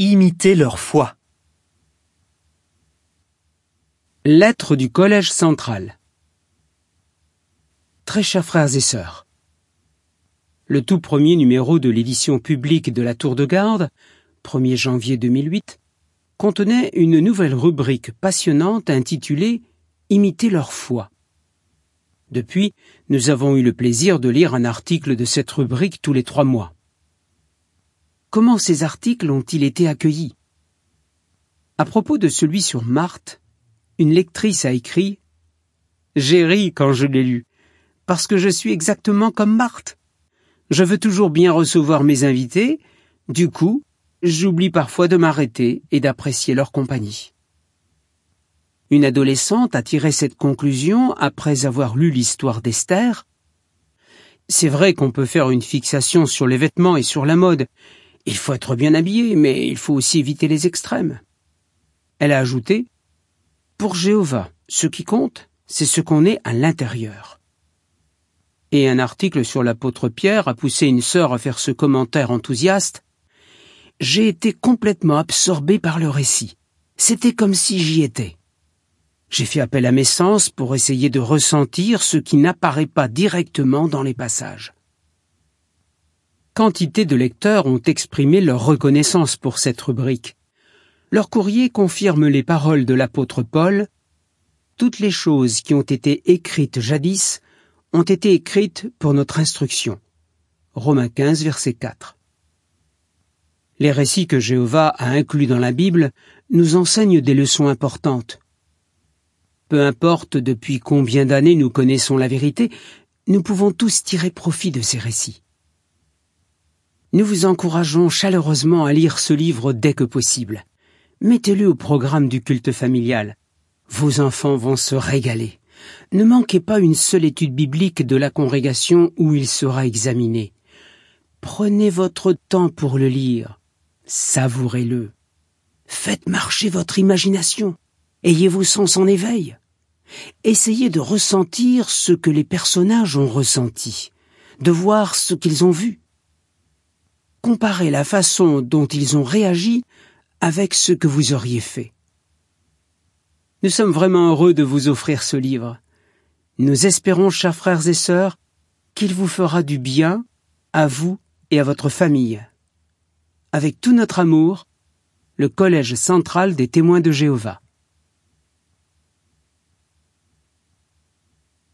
Imiter leur foi. Lettre du Collège central. Très chers frères et sœurs, le tout premier numéro de l'édition publique de la Tour de Garde, 1er janvier 2008, contenait une nouvelle rubrique passionnante intitulée « Imiter leur foi ». Depuis, nous avons eu le plaisir de lire un article de cette rubrique tous les 3 mois. Comment ces articles ont-ils été accueillis? À propos de celui sur Marthe, une lectrice a écrit « J'ai ri quand je l'ai lu, parce que je suis exactement comme Marthe. Je veux toujours bien recevoir mes invités, du coup, j'oublie parfois de m'arrêter et d'apprécier leur compagnie. » Une adolescente a tiré cette conclusion après avoir lu l'histoire d'Esther. C'est vrai qu'on peut faire une fixation sur les vêtements et sur la mode. Il faut être bien habillé, mais il faut aussi éviter les extrêmes. Elle a ajouté « Pour Jéhovah, ce qui compte, c'est ce qu'on est à l'intérieur. » Et un article sur l'apôtre Pierre a poussé une sœur à faire ce commentaire enthousiaste. « J'ai été complètement absorbé par le récit. C'était comme si j'y étais. J'ai fait appel à mes sens pour essayer de ressentir ce qui n'apparaît pas directement dans les passages. » Quantité de lecteurs ont exprimé leur reconnaissance pour cette rubrique. Leur courrier confirme les paroles de l'apôtre Paul. Toutes les choses qui ont été écrites jadis ont été écrites pour notre instruction. Romains 15, verset 4. Les récits que Jéhovah a inclus dans la Bible nous enseignent des leçons importantes. Peu importe depuis combien d'années nous connaissons la vérité, nous pouvons tous tirer profit de ces récits. Nous vous encourageons chaleureusement à lire ce livre dès que possible. Mettez-le au programme du culte familial. Vos enfants vont se régaler. Ne manquez pas une seule étude biblique de la congrégation où il sera examiné. Prenez votre temps pour le lire. Savourez-le. Faites marcher votre imagination. Ayez vos sens en éveil. Essayez de ressentir ce que les personnages ont ressenti, de voir ce qu'ils ont vu. Comparez la façon dont ils ont réagi avec ce que vous auriez fait. Nous sommes vraiment heureux de vous offrir ce livre. Nous espérons, chers frères et sœurs, qu'il vous fera du bien à vous et à votre famille. Avec tout notre amour, le Collège central des témoins de Jéhovah.